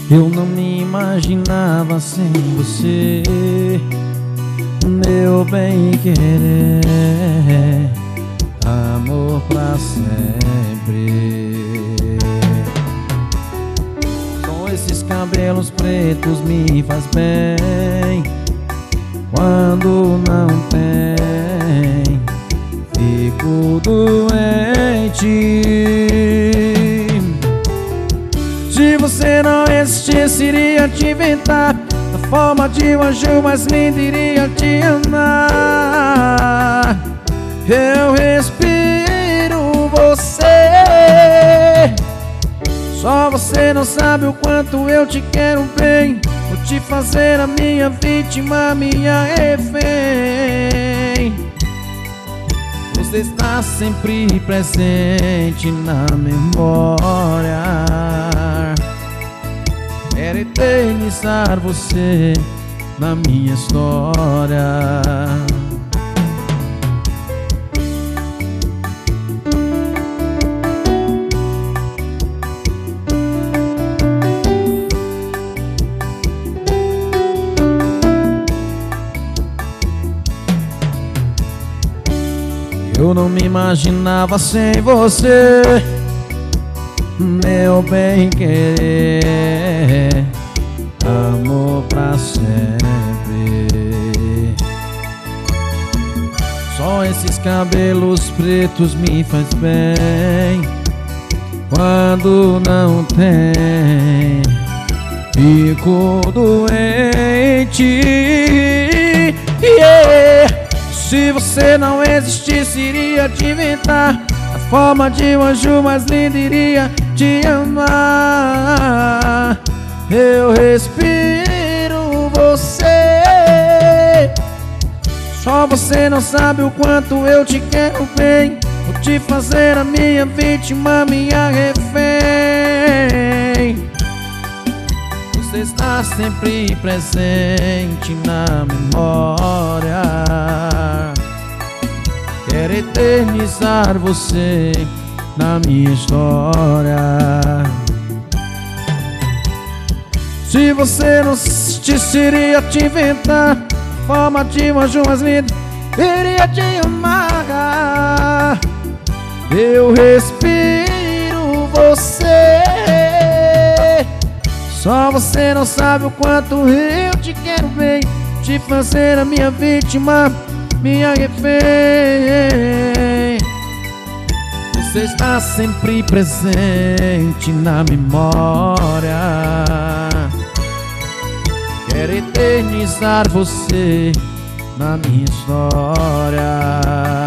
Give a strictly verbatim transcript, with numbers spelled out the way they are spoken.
Eu não me imaginava sem você, meu bem-querer, amor pra sempre. Com esses cabelos pretos me faz bem, quando não tem, fico doente. Se você não existisse, iria te inventar, na forma de um anjo mais lindo, iria te amar. Eu respiro você, só você não sabe o quanto eu te quero bem. Vou te fazer a minha vítima, minha refém. Você está sempre presente na memória. Quero eternizar você na minha história. Eu não me imaginava sem você, meu bem-querer, amor pra sempre. Só esses cabelos pretos me faz bem, quando não tem, fico doente. Yeah. Se você não existisse, iria te inventar, a forma de um anjo mais lindo, iria te amar. Eu respiro você, só você não sabe o quanto eu te quero bem. Vou te fazer a minha vítima, minha refém. Você está sempre presente na memória. Quero eternizar você na minha história. Se você não existisse, iria te inventar, a forma de um anjo mais lindo, iria te amar. Eu respiro você, só você não sabe o quanto eu te quero bem. Te fazer a minha vítima, minha refém. Você está sempre presente na memória. Quero eternizar você na minha história.